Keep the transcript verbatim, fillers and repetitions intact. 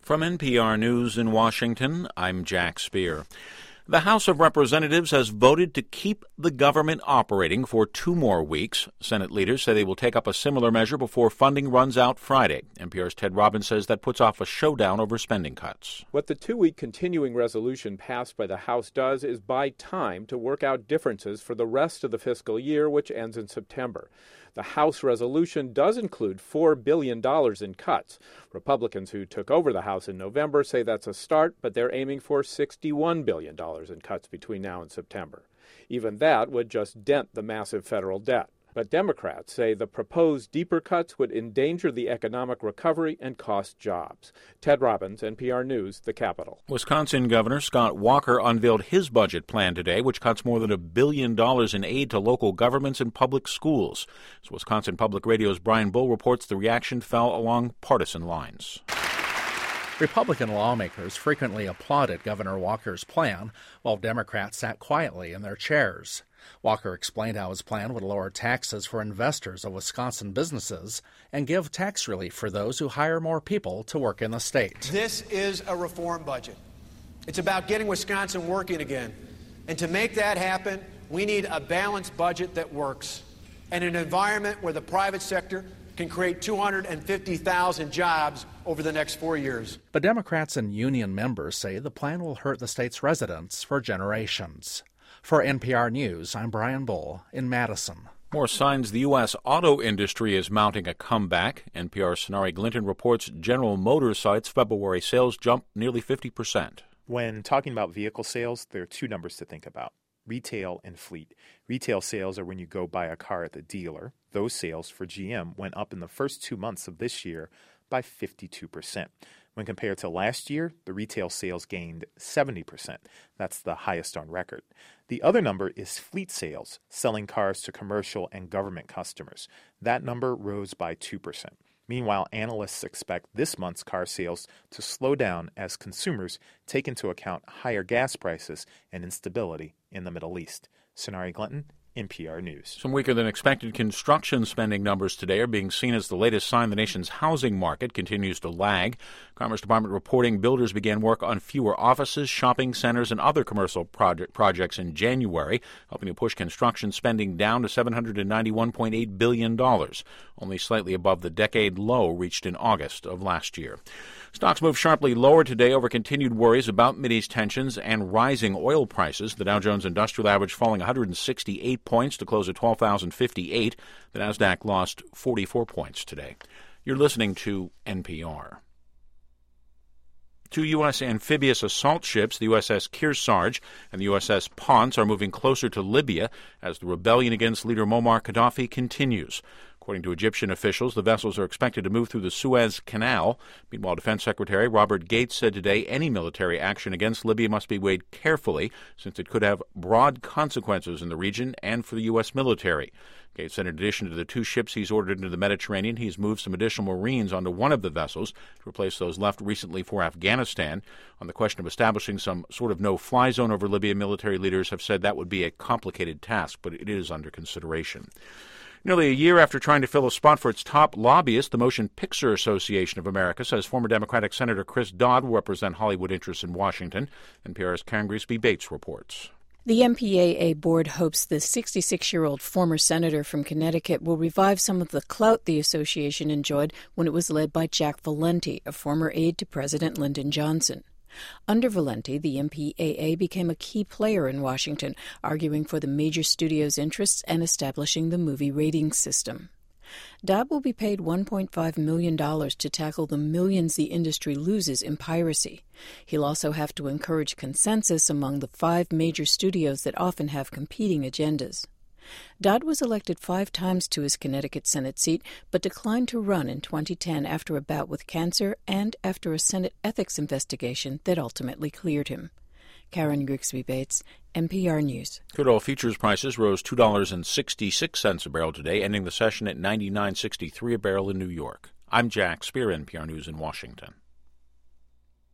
From N P R News in Washington, I'm Jack Speer. The House of Representatives has voted to keep the government operating for two more weeks. Senate leaders say they will take up a similar measure before funding runs out Friday. N P R's Ted Robbins says that puts off a showdown over spending cuts. What the two-week continuing resolution passed by the House does is buy time to work out differences for the rest of the fiscal year, which ends in September. The House resolution does include four billion dollars in cuts. Republicans who took over the House in November say that's a start, but they're aiming for sixty-one billion dollars in cuts between now and September. Even that would just dent the massive federal debt. But Democrats say the proposed deeper cuts would endanger the economic recovery and cost jobs. Ted Robbins, N P R News, the Capitol. Wisconsin Governor Scott Walker unveiled his budget plan today, which cuts more than a billion dollars in aid to local governments and public schools. As Wisconsin Public Radio's Brian Bull reports, the reaction fell along partisan lines. Republican lawmakers frequently applauded Governor Walker's plan, while Democrats sat quietly in their chairs. Walker explained how his plan would lower taxes for investors of Wisconsin businesses and give tax relief for those who hire more people to work in the state. This is a reform budget. It's about getting Wisconsin working again. And to make that happen, we need a balanced budget that works and an environment where the private sector can create two hundred fifty thousand jobs over the next four years. But Democrats and union members say the plan will hurt the state's residents for generations. For N P R News, I'm Brian Bull in Madison. More signs the U S auto industry is mounting a comeback. N P R's Sonari Glinton reports General Motors cites February sales jumped nearly fifty percent. When talking about vehicle sales, there are two numbers to think about: retail and fleet. Retail sales are when you go buy a car at the dealer. Those sales for G M went up in the first two months of this year by fifty-two percent. When compared to last year, the retail sales gained seventy percent. That's the highest on record. The other number is fleet sales, selling cars to commercial and government customers. That number rose by two percent. Meanwhile, analysts expect this month's car sales to slow down as consumers take into account higher gas prices and instability in the Middle East. Sonari Glinton, N P R News. Some weaker than expected construction spending numbers today are being seen as the latest sign the nation's housing market continues to lag. Commerce Department reporting builders began work on fewer offices, shopping centers, and other commercial project projects in January, helping to push construction spending down to seven hundred ninety-one point eight billion dollars, only slightly above the decade low reached in August of last year. Stocks moved sharply lower today over continued worries about Mideast tensions and rising oil prices. The Dow Jones Industrial Average falling one hundred sixty-eight points to close at twelve thousand fifty-eight. The Nasdaq lost forty-four points today. You're listening to N P R. Two U S amphibious assault ships, the U S S Kearsarge and the U S S Ponce, are moving closer to Libya as the rebellion against leader Muammar Gaddafi continues. According to Egyptian officials, the vessels are expected to move through the Suez Canal. Meanwhile, Defense Secretary Robert Gates said today any military action against Libya must be weighed carefully, since it could have broad consequences in the region and for the U S military. Gates said in addition to the two ships he's ordered into the Mediterranean, he's moved some additional Marines onto one of the vessels to replace those left recently for Afghanistan. On the question of establishing some sort of no-fly zone over Libya, military leaders have said that would be a complicated task, but it is under consideration. Nearly a year after trying to fill a spot for its top lobbyist, the Motion Picture Association of America says former Democratic Senator Chris Dodd will represent Hollywood interests in Washington. N P R's Karen Grigsby Bates reports. The M P A A board hopes the sixty-six-year-old former senator from Connecticut will revive some of the clout the association enjoyed when it was led by Jack Valenti, a former aide to President Lyndon Johnson. Under Valenti, the M P A A became a key player in Washington, arguing for the major studios' interests and establishing the movie rating system. Dodd will be paid one point five million dollars to tackle the millions the industry loses in piracy. He'll also have to encourage consensus among the five major studios that often have competing agendas. Dodd was elected five times to his Connecticut Senate seat, but declined to run in twenty ten after a bout with cancer and after a Senate ethics investigation that ultimately cleared him. Karen Grigsby Bates, N P R News. Crude oil futures prices rose two dollars and sixty-six cents a barrel today, ending the session at ninety-nine sixty-three a barrel in New York. I'm Jack Speer, N P R News in Washington.